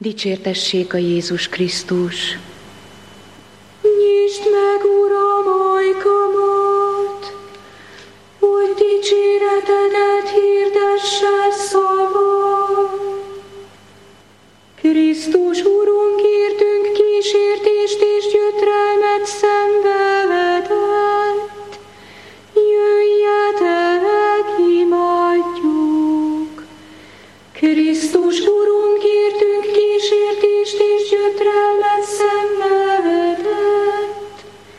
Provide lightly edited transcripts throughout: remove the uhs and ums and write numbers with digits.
Dicsértessék a Jézus Krisztus! Nyisd meg, Uram, ajkamat, hogy dicséretedet hirdesse szavam. Krisztus Urunk, értünk kísértést és gyötrelmet szenvedett. Jöjjetek, imádjuk! Krisztus Urunk, értünk kísértést és gyötrelmet szenvedett.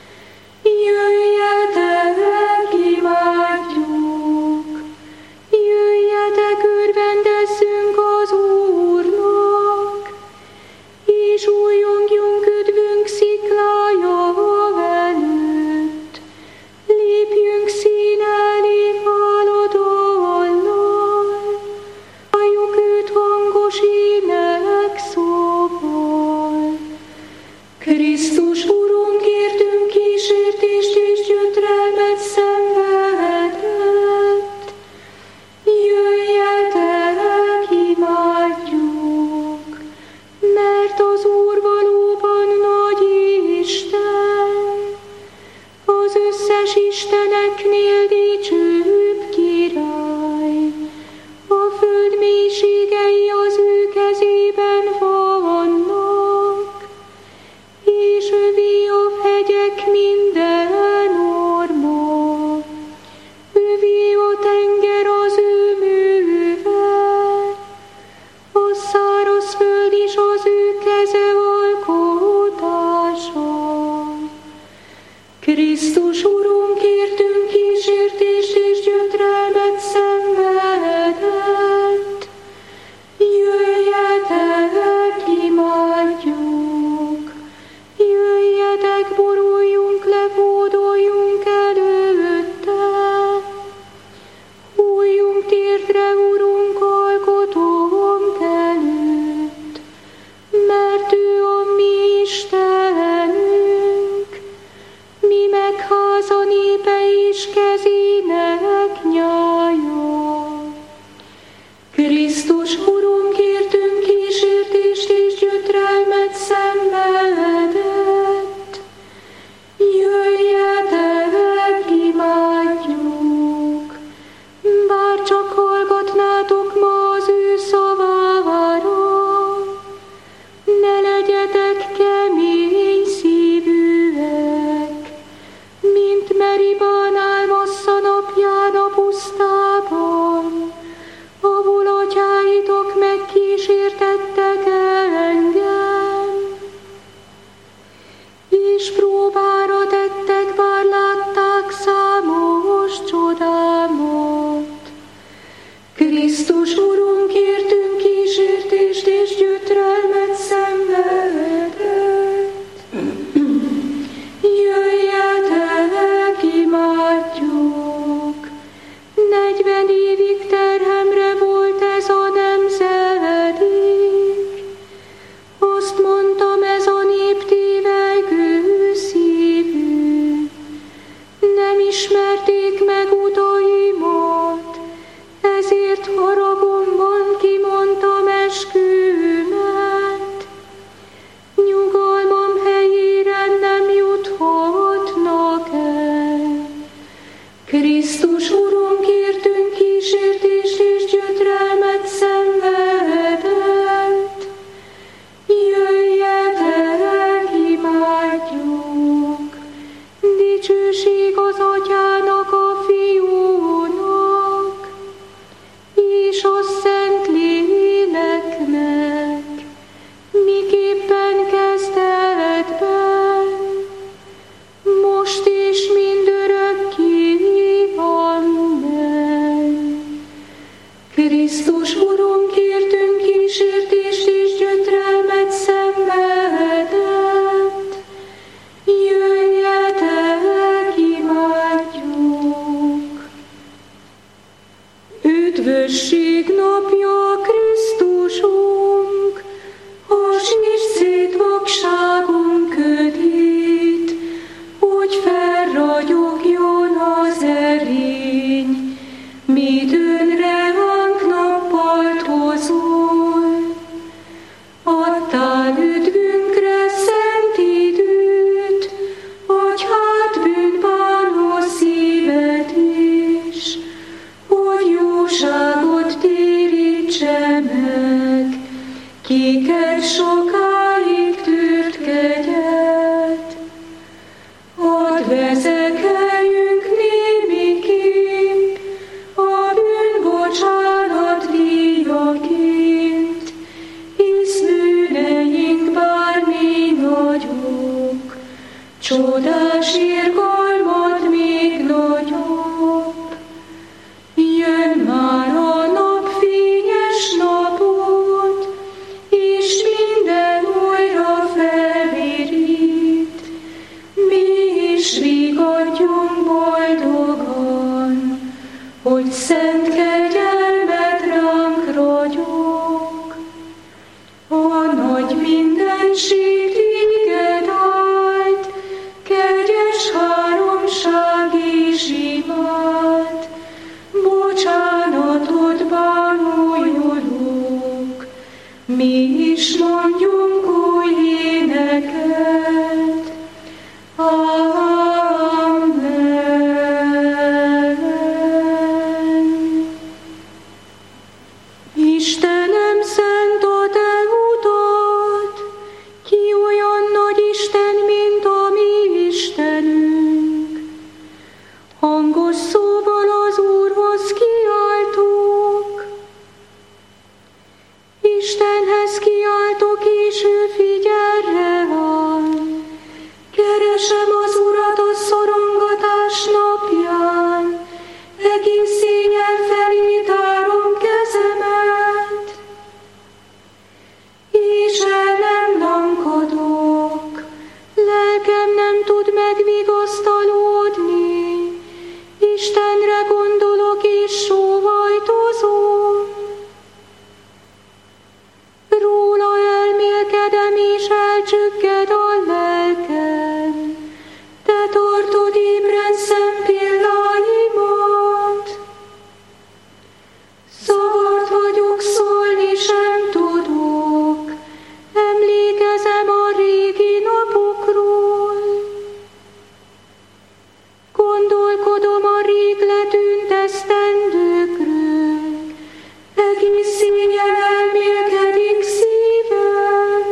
Jöjjetek, imádjuk! Jöjjetek, örvendezzünk az Úrnak, és újjongjunk üdvünk sziklája előtt. Lépjünk színelni fáladollal, halljuk őt hangos ének szóval. Krisztus Urunk, értünk kísértést és gyötrelmet szenvedett. Jöjjetek, imádjuk! Mert az Úr valóban nagy Isten, az összes isteneknél dicsőbb király. A föld mélységei az ő kezében vannak, és övé a hegyek minden orma. Övé a tenger az ő műve, a száraz föld is az ő keze alkotása. Krisztus Urunk, értünk kísértést és gyötrelmet szenvedett. Jöjjetek, imádjuk! Jöjjetek, boruljunk le, hódoljunk előtte. Hújjunk térdre, Urunk, alkotónk előtt. kiket sokáig tűrt kegyet, hadd vezekeljünk némiképp a bűnbocsánat díjaként, hisz bűneink bármi nagyok, csodás irgalmad még nagyobb. Jön már a napfényes napot, és minden újra felvirít. Mi is vigadjunk boldogan, hogy szent kegyelmed ránk ragyog. A nagy mindenség téged áld, kegyes háromság és imád, bocsánatodban újulunk, mi is mondjunk új éneket. Amen. Istenem, szent a te utad, ki olyan nagy Isten, mint a mi Istenünk. Hangos szóval az Úrhoz kiáltok. Istenhez kiáltok, és ő figyelre van. Keresem az Urat a szorongatás napján, egész éjjel felé tárom kezemet, és el nem lankadok. Lelkem nem tud megvigasztalódni, Istenre gondolok és sóhajtozom. Róla elmélkedem és elcsügged a lelkem, te tartod ébren szempilláimat. Zavart vagyok, szólni sem tudok, emlékezem a régi napokról. Gondolkodom a rég letűnt esztendőkről, egész éjjel elmélkedik szívem.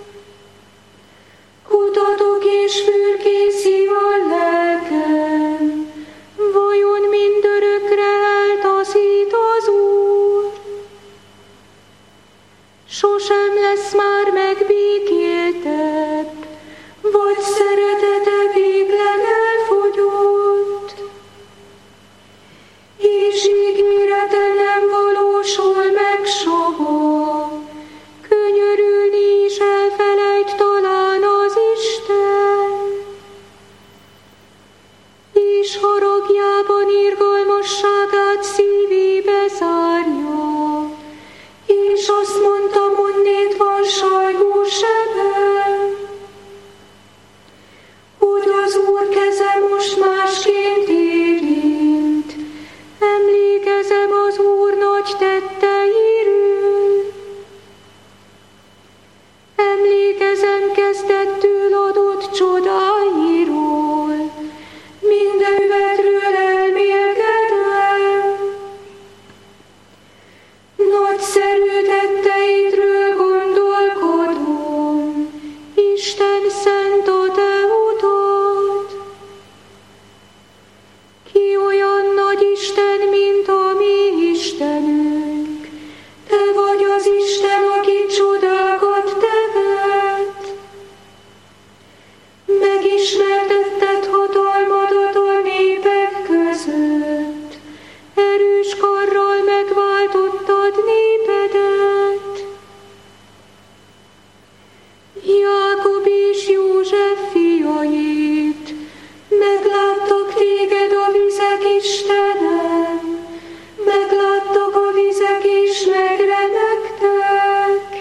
Kutatok és fürkészi a lelkem, vajon mindörökre eltaszít az Úr? Sosem lesz már megbékéltebb, vagy szeretete végleg elfogyott, és ígérete nem valósul meg soha. Könyörülni is elfelejt talán az Isten, és haragjában irgalmasságát szívébe zárja, és azt mondta, monnét van sajgó sebem, hogy az Úr keze most másként érint. Emlékezem az Úr nagy tetteiről, emlékezem kezdettől adott csodáiról, mindenvetről elmélkedem. Nagyszerű tetteidről gondolkodom, Isten szent a te utad. Ki olyan nagy Isten, mint a mi Istenünk? Te vagy az Isten, aki csodákat tevet. Megismertetted hatalmadat a népek között, erős karral megváltottad népedet. Jákob és József fiait, megláttak téged a vizek, Istenem, megláttak a vizek és megremegtek.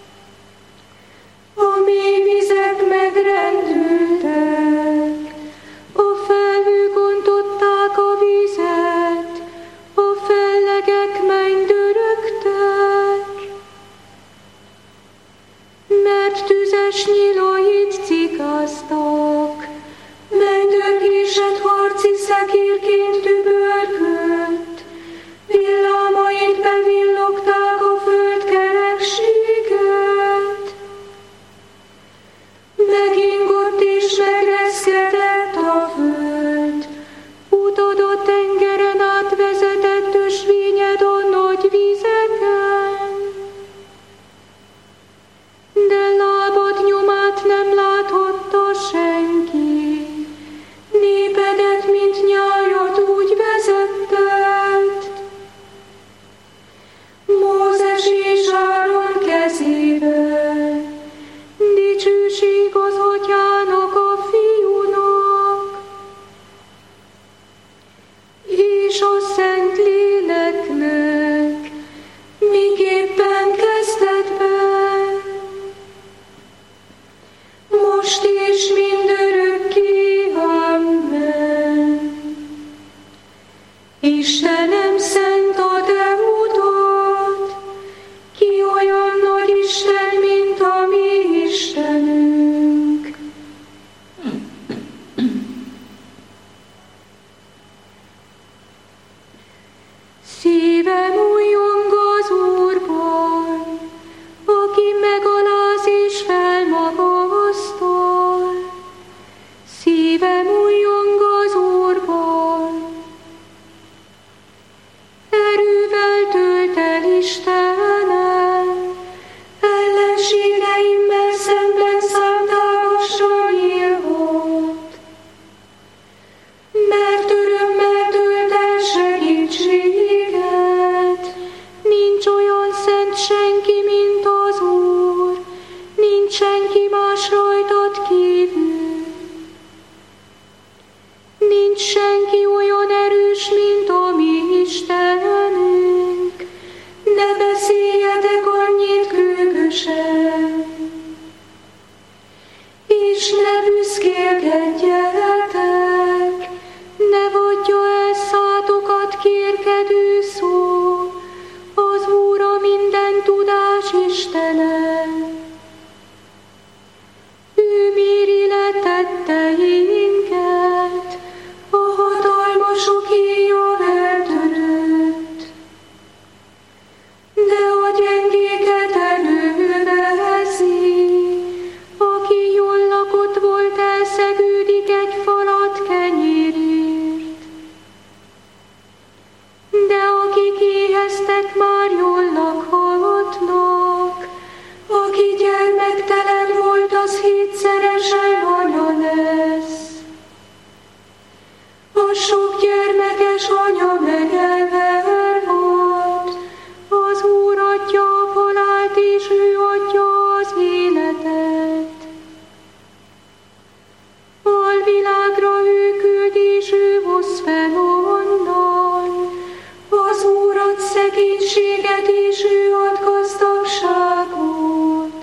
A mély vizek megrendültek, a felhők ontották a vizet, a fellegek mennydörögtek. Mert tüzes nyilait cikáztak, mennydörgésed harci szekérként tübörgött, villámait bevillogták a föld kereksége. ellenségeimmel szemben számtalansan nyilvott. Mert örömmel tölt el segítséget, nincs olyan szent senki, mint az Úr, nincs senki más rajtad kívül. Nincs senki olyan erős, mint a mi Istenünk, ne beszéljetek annyit gőgösen, és ne büszkélkedjetek, ne vadja el szátokat kérkedő szó, az Úr a minden tudás Istene. Ő méri le tetteinket, a hatalmasok éja eltörött, de a gyengéket elővezi, aki jól lakott volt, elszegődik egy falat kenyérért. De akik éheztek, már jól lakhatnak, aki gyermektelen volt, az 7-szeresen anya lesz. A sok gyermekes anya megelvelvad, az Úr adja a halált, és ő adja az életet. Alvilágra ő küld, és ő hoz fel onnan, az Úr ad szegénységet, és ő ad gazdagságot.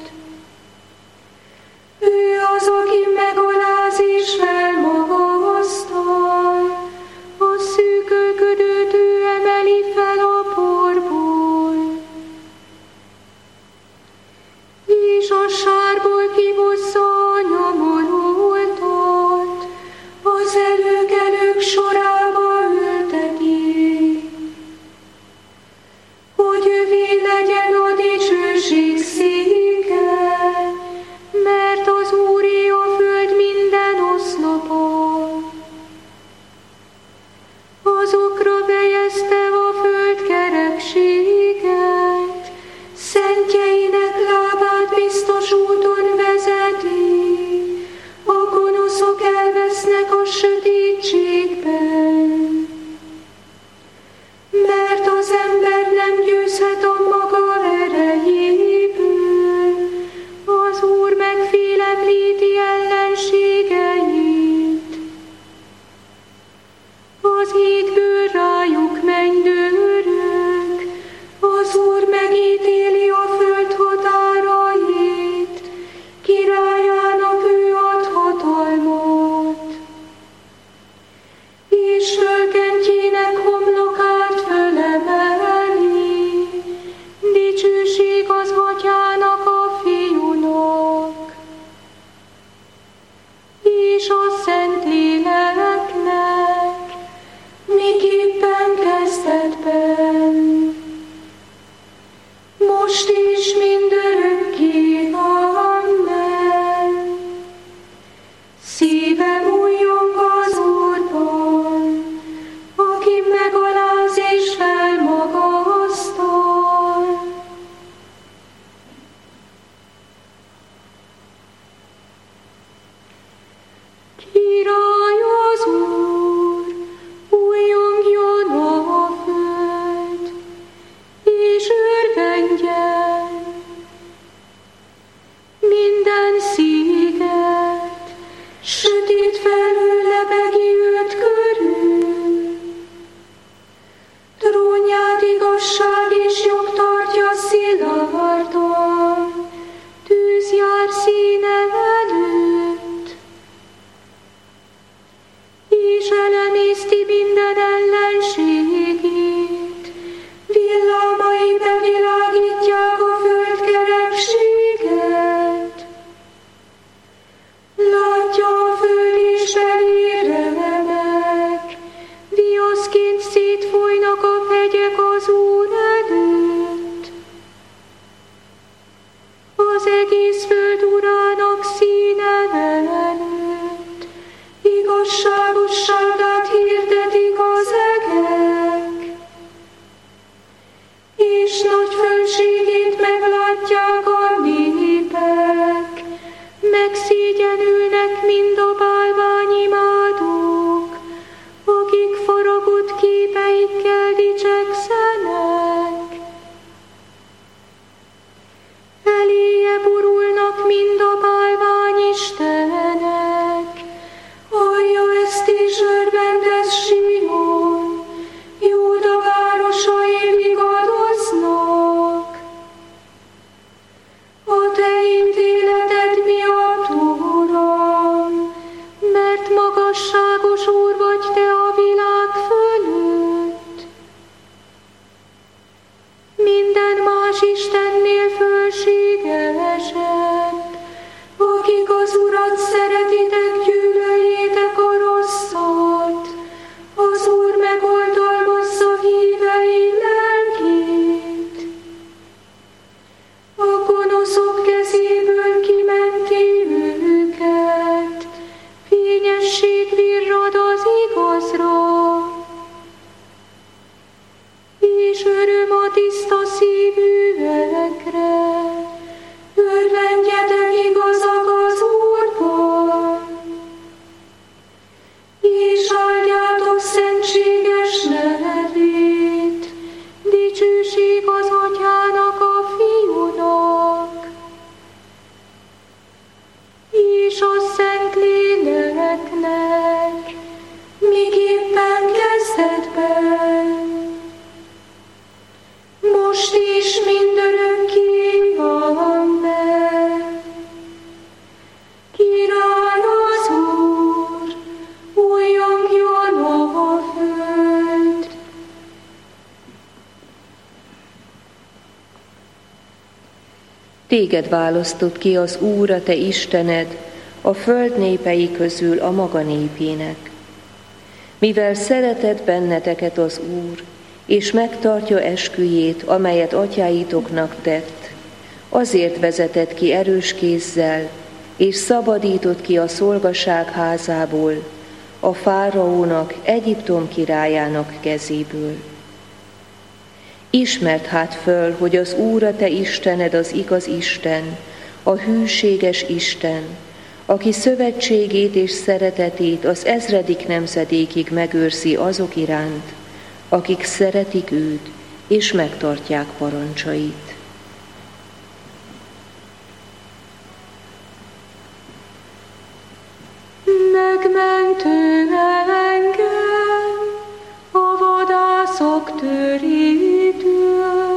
Ő az, aki megaláz és felmagasztal, a szűkölködőt ő emeli fel a porból, és a sárból kihozza a nyomorultat, az előkelők sorába ülteti, hogy övé legyen a dicsőség széke, mert az Úré a föld minden oszlopa. Azokra bejezte a föld kerekséget, szentjeinek lábát biztos úton vezeti, a gonoszok elvesznek a sötétségben. Mert az ember nem győzhet a maga erejéből, az Úr megfélemlíti ellenségeit. Az égből rájuk mennydőrök, az Úr megítéli a föld határait, királyának ő ad hatalmat. És fölkentjének homlokát fölemeli, dicsőség az Atyának, a Fiúnak, és a Szentléleknek, miképpen kezdetben, most is mindörökké. Amen. Szívem újjong az Úrban, aki megaláz és felmagasztal. Király az Úr, újjongjon a föld, és örvendjen minden szíget, sötét felhő lebegi őt körül. Trónját igazság és jog tartja szilárdan, tűz jár színe előtt, és elemészti minden ellenségét, villámai bevilágítják a föld kerekséget. Látja a föld és elér remek, viaszként szétfolynak a hegyek az Úr előtt. Az egész föld urának színe előtt, igazságosságát hirdetik az egek, és nagy fölségét meglátják a népek. Téged választott ki az Úr, a te Istened, a föld népei közül a maga népének. Mivel szeretett benneteket az Úr, és megtartja esküjét, amelyet atyáitoknak tett, azért vezetett ki erős kézzel, és szabadított ki a szolgaság házából, a fáraónak, Egyiptom királyának kezéből. Ismerd hát föl, hogy az Úr, a te Istened az igaz Isten, a hűséges Isten, aki szövetségét és szeretetét az ezredik nemzedékig megőrzi azok iránt, akik szeretik őt és megtartják parancsait. Megmentő engem a vadászok törétől,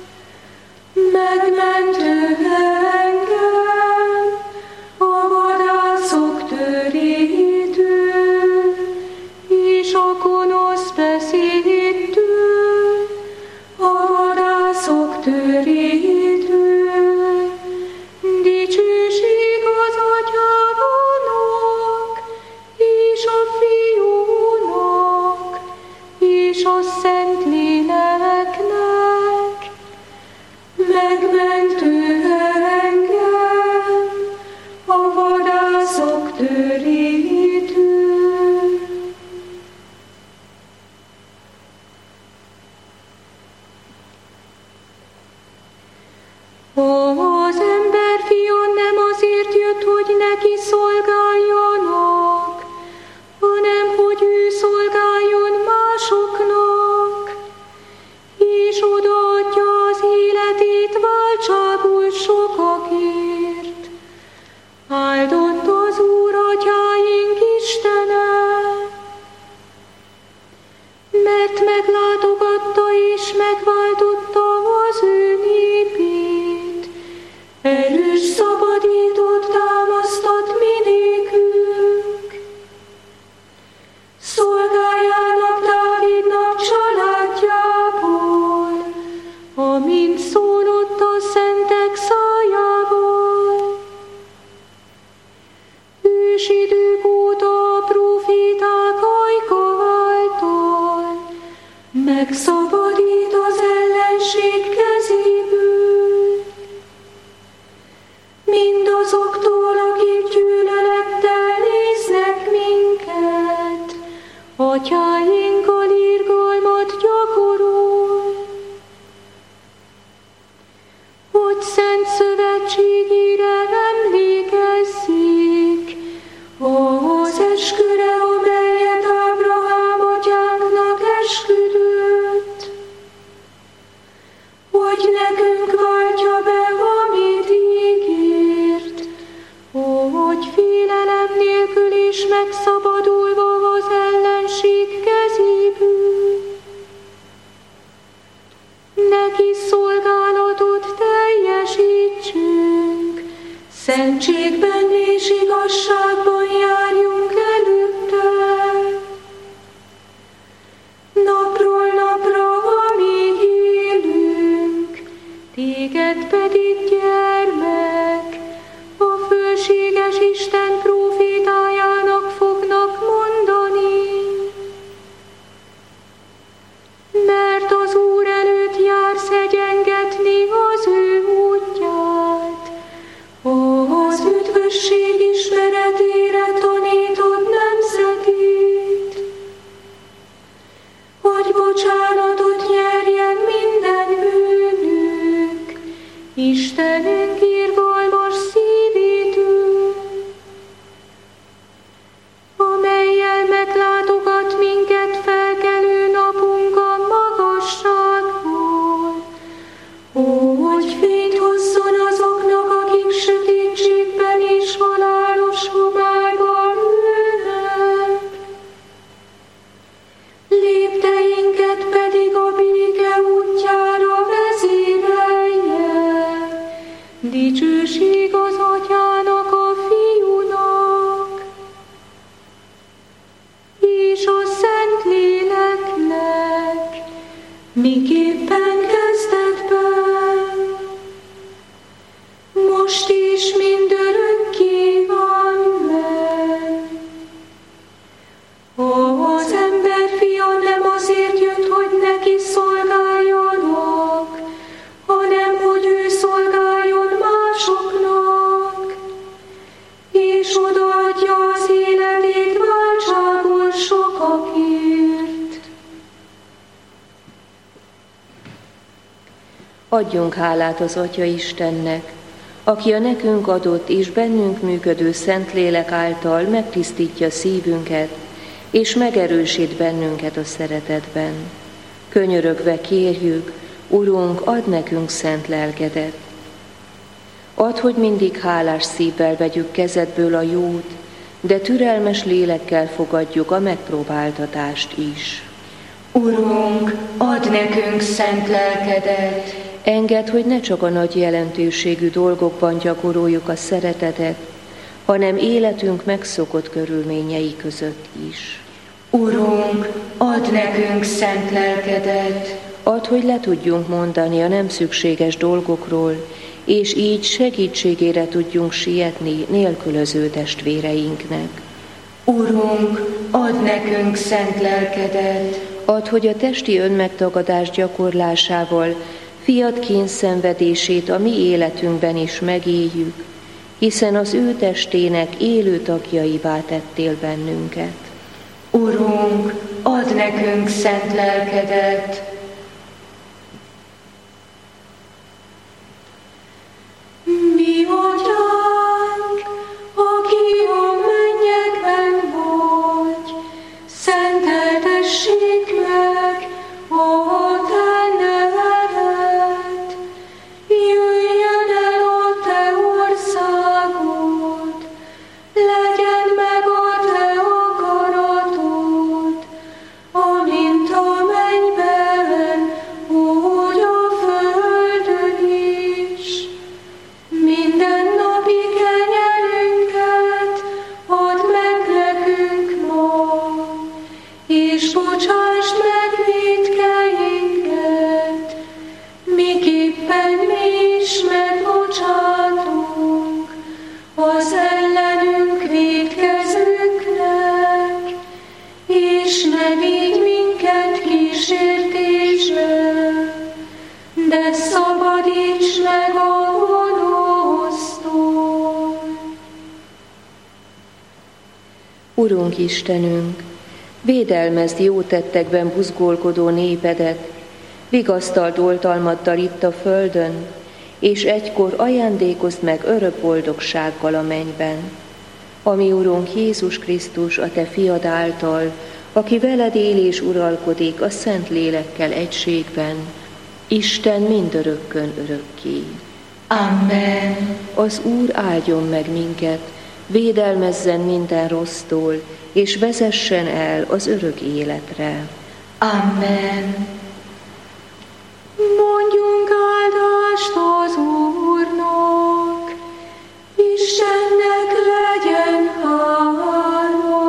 megmentő engem a vadászok törétől, és a gonosz beszédtől, a vadászok törétől, dicsőség az Atyának, és a Fiúnak, és a Szentléleknek, megmentő engem a vadászok törétől. Az emberfia nem azért jött, hogy neki szolgáljanak, hanem hogy ő szolgáljon másoknak, és odaadja az életét váltságul sokakért. Áldott az Úr atyáink Istene, mert meglátogatta és megváltotta az ő népét, erős szabadítót támasztott mi nékünk. Szolgáljának Dávidnak családjából, amint szólott a szentek szájával. Ősidők óta a próféták ajka által megszabadít az ellenség kezéből, mindazoktól, akik gyűlölettel néznek minket, atyáinkkal irgalmat gyakorol, hogy szent szövetségére emlékezzék, az esküre, amelyet Ábrahám atyánknak esküdött, hogy nekünk váltja be, amit ígért, hogy félelem nélkül is megszabadulva az ellenség kezéből, neki szolgálatot teljesítsünk, szentségben és igazságban járjunk előtte. Napról napra, amíg élünk, téged pedig, gyermek, a fölséges Isten prófétájának fognak mondani. Mert az Úr előtt jársz egyengetni az ő útját, az üdvösség ismeretére tanítod nemzetét, hogy bocsánatot nyerjen minden bűnük, Istenünk irgalmas szívétől, amellyel meglátogat minket felkelő napunk a magasságból, hogy fényt hozzon azoknak, akik sötétségben és halálos homályban ülnek. Lépteinket pedig a béke útjára vezérelje. Dicsőség az Atyának, a Fiúnak, és a Szentléleknek, miképpen kezdetben, és mindörökké. Amen. Az emberfia nem azért jött, hogy neki szolgáljanak, hanem hogy ő szolgáljon másoknak, és odaadja az életét váltságul sokakért. Adjunk hálát az Atya Istennek, aki a nekünk adott és bennünk működő Szentlélek által megtisztítja szívünket, és megerősít bennünket a szeretetben. Könyörögve kérjük, Urunk, add nekünk szent lelkedet. Add, hogy mindig hálás szívvel vegyük kezedből a jót, de türelmes lélekkel fogadjuk a megpróbáltatást is. Urunk, add nekünk szent lelkedet. Engedd, hogy ne csak a nagy jelentőségű dolgokban gyakoroljuk a szeretetet, hanem életünk megszokott körülményei között is. Urunk, add nekünk szent lelkedet. Add, hogy le tudjunk mondani a nem szükséges dolgokról, és így segítségére tudjunk sietni nélkülöző testvéreinknek. Urunk, add nekünk szent lelkedet. Add, hogy a testi önmegtagadás gyakorlásával fiad kényszenvedését a mi életünkben is megéljük, hiszen az ő testének élő tagjaivá tettél bennünket. Urunk, add nekünk szent lelkedet. Mi Atyánk, aki a mennyekben vagy, szenteltessék meg a te neved. Jöjjön el a te országod, legyen meg a te akaratod, amint a mennyben, úgy a földön is. Mindennapi kenyerünket add meg nekünk ma, és bocsásd meg vétkeinket, miképpen mi is megbocsátunk az ellenünk vétkezőknek, és ne vigy minket kísértésbe, de szabadíts meg a gonosztól. Urunk Istenünk, védelmezd jó tettekben buzgolkodó népedet, vigasztald oltalmaddal itt a földön, és egykor ajándékozd meg örök boldogsággal a mennyben. Ami Urunk Jézus Krisztus, a te fiad által, aki veled él és uralkodik a Szent Lélekkel egységben, Isten mindörökkön örökké. Amen. Az Úr áldjon meg minket, védelmezzen minden rossztól, és vezessen el az örök életre. Amen. Mondjunk áldást az Úrnak, Istennek legyen hála.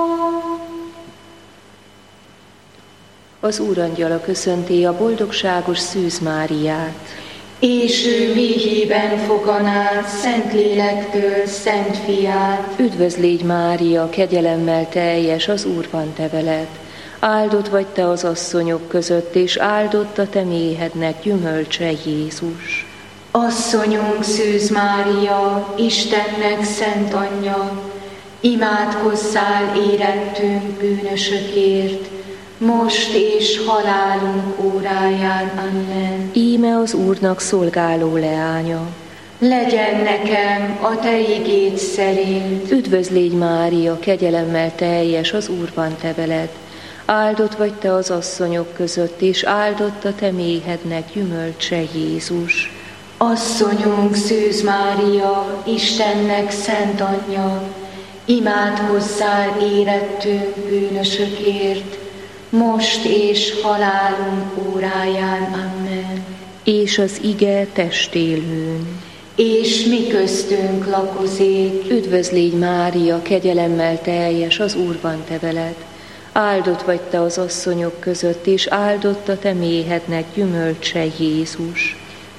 Az Úrangyala köszönti a boldogságos Szűz Máriát. És ő méhében foganát, Szentlélektől, Szent Fiát. Üdvözl légy Mária, kegyelemmel teljes, az Úr van te veled. Áldott vagy te az asszonyok között, és áldott a te méhednek gyümölcse Jézus. Asszonyunk Szűz Mária, Istennek szent anyja, imádkozzál érettünk bűnösökért, most és halálunk óráján. Amen. Íme az Úrnak szolgáló leánya. Legyen nekem a te igéd szerint. Üdvözl légy Mária, kegyelemmel teljes, az Úr van te veled. Áldott vagy te az asszonyok között, és áldott a te méhednek gyümölcse Jézus. Asszonyunk Szűz Mária, Istennek szent anyja, imádkozzál érettünk bűnösökért, most és halálunk óráján. Amen. És az ige testélőn. És mi köztünk lakozék. Üdvözl légy Mária, kegyelemmel teljes, az Úr van te veled. Áldott vagy te az asszonyok között, és áldott a te méhednek gyümölcse Jézus.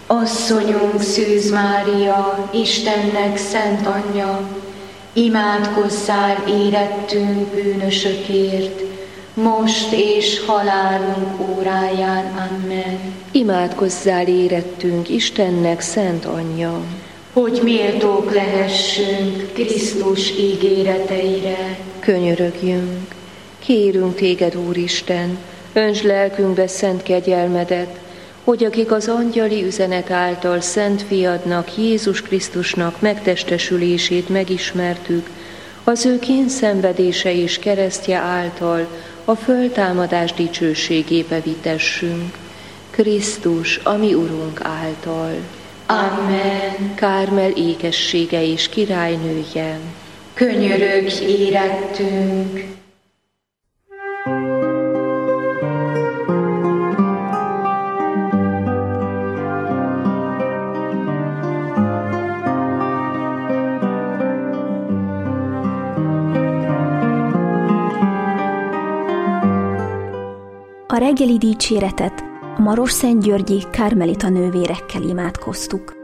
Asszonyunk Szűz Mária, Istennek szent anyja, imádkozzál érettünk bűnösökért, most és halálunk óráján. Amen. Imádkozzál érettünk Istennek szent anyja, hogy méltók lehessünk Krisztus ígéreteire. Könyörögjünk, kérünk téged, Úristen, öntsd lelkünkbe szent kegyelmedet, hogy akik az angyali üzenet által Szent Fiadnak, Jézus Krisztusnak megtestesülését megismertük, az ő kényszenvedése és keresztje által a föltámadás dicsőségébe vitessünk. Krisztus, a mi Urunk által. Amen. Kármel ékessége és királynője, könyörögj érettünk. A reggeli dicséretet a Marosszentgyörgyi Kármelita nővérekkel imádkoztuk.